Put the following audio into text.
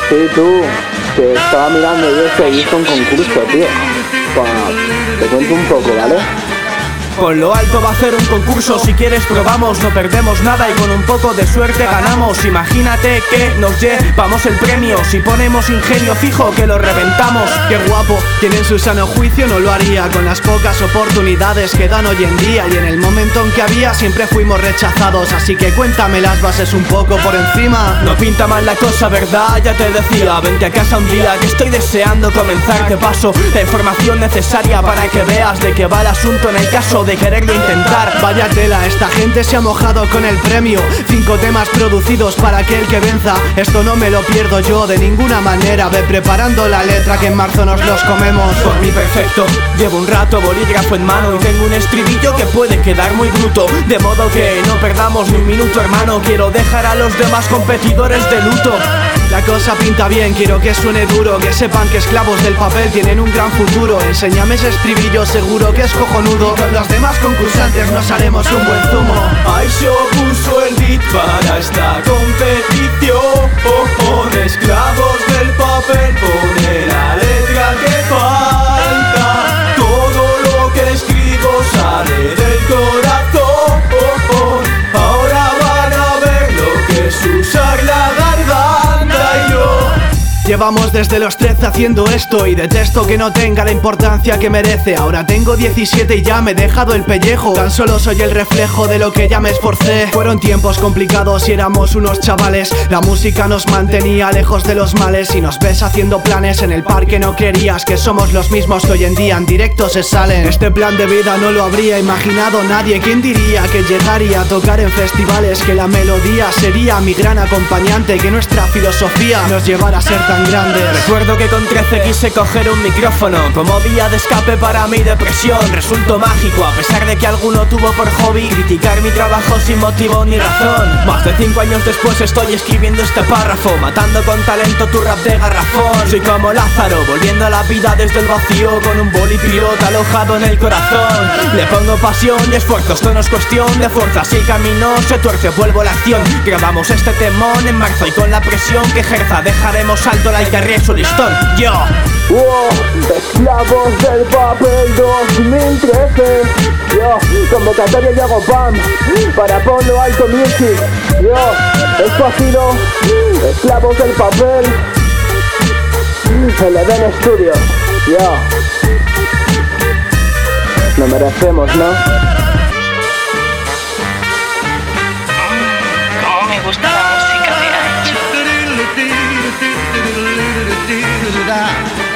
Sí, tú, que estaba mirando yo esto, he visto un concurso, tío. Te cuento un poco, ¿vale? Con lo alto va a hacer un concurso, si quieres probamos, no perdemos nada y con un poco de suerte ganamos. Imagínate que nos llevamos el premio, si ponemos ingenio fijo que lo reventamos. Qué guapo, quien en su sano juicio no lo haría, con las pocas oportunidades que dan hoy en día. Y en el momento en que había siempre fuimos rechazados, así que cuéntame las bases un poco por encima. No pinta mal la cosa, ¿verdad? Ya te decía, vente a casa un día que estoy deseando comenzar. Te paso la información necesaria para que veas de qué va el asunto en el caso de quererlo intentar. Vaya tela, esta gente se ha mojado con el premio. 5 temas producidos para aquel que venza. Esto no me lo pierdo yo de ninguna manera. Ve preparando la letra que en marzo nos los comemos. Por mí perfecto, llevo un rato bolígrafo en mano y tengo un estribillo que puede quedar muy bruto, de modo que no perdamos ni un minuto, hermano. Quiero dejar a los demás competidores de luto. La cosa pinta bien, quiero que suene duro, que sepan que esclavos del papel tienen un gran futuro. Enséñame ese estribillo, seguro que es cojonudo. Con los demás concursantes nos haremos un buen zumo. Aisho puso el beat para esta competición. Esclavos del papel, pone la letra que falta. Todo lo que escribo sale del corazón. Ahora van a ver lo que es usar la garganta y yo. Llevamos desde los 13 haciendo esto y detesto que no tenga la importancia que merece. Ahora tengo 17 y ya me he dejado el pellejo. Tan solo soy el reflejo de lo que ya me esforcé. Fueron tiempos complicados y éramos unos chavales. La música nos mantenía lejos de los males. Y nos ves haciendo planes en el parque no creerías que somos los mismos que hoy en día en directo se salen. Este plan de vida no lo habría imaginado nadie. ¿Quién diría que llegaría a tocar en festivales? Que la melodía sería mi gran acompañante, que nuestra filosofía nos llevara a ser tan grandes. Recuerdo que con 13 quise coger un micrófono como vía de escape para mi depresión. Resultó mágico, a pesar de que alguno tuvo por hobby criticar mi trabajo sin motivo ni razón. Más de 5 años después estoy escribiendo este párrafo, matando con talento tu rap de garrafón. Soy como Lázaro, volviendo a la vida desde el vacío, con un boli pilota alojado en el corazón. Le pongo pasión y esfuerzo, esto no es cuestión de fuerza. Si el camino se tuerce, vuelvo a la acción. Grabamos este temón en marzo y con la presión que ejerza dejaremos alto la guitarra su listón. Yo Esclavos del papel 2013. Convocatoria y hago bam para Ponlo Alto Music. Esto ha sido Esclavos del papel, el Eden Studio. Lo merecemos, ¿no? Cómo me gusta la música de Ancho.